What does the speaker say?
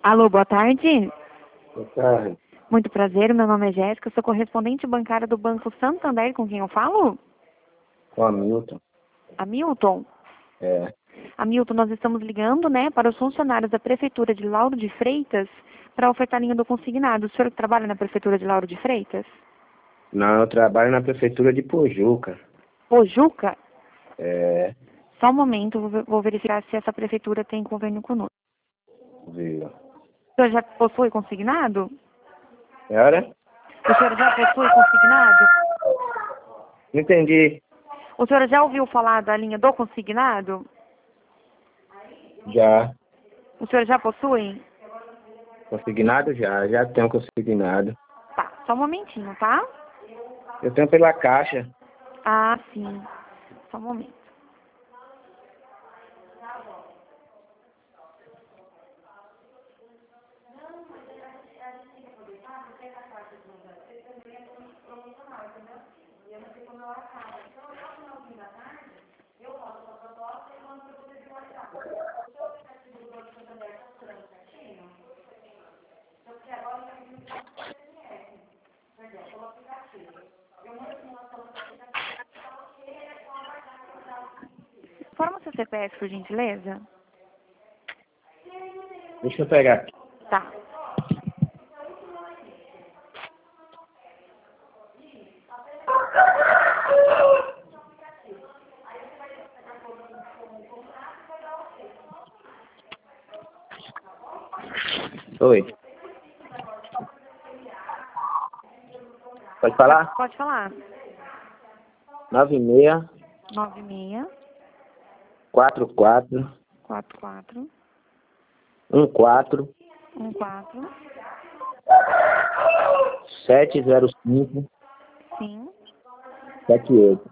Alô, boa tarde. Boa tarde. Muito prazer, meu nome é Jéssica, sou correspondente bancária do Banco Santander, com quem eu falo? Com Hamilton. Hamilton? É. Hamilton, nós estamos ligando, né, para os funcionários da Prefeitura de Lauro de Freitas para ofertar linha do consignado. O senhor trabalha na Prefeitura de Lauro de Freitas? Não, eu trabalho na prefeitura de Pojuca. Pojuca? É. Só um momento, vou verificar se essa prefeitura tem convênio conosco. Viu? O senhor já possui consignado? Era? O senhor já possui consignado? Não entendi. O senhor já ouviu falar da linha do consignado? Já. O senhor já possui? Consignado já. Já tenho consignado. Tá, só um momentinho, tá? Eu tenho pela Caixa. Ah, sim. Só um momento. Forma seu CPF, por gentileza. Deixa eu pegar aqui. Tá. Oi. Pode falar? Pode falar. 96 96 44 44 14 14 705 sim. 78.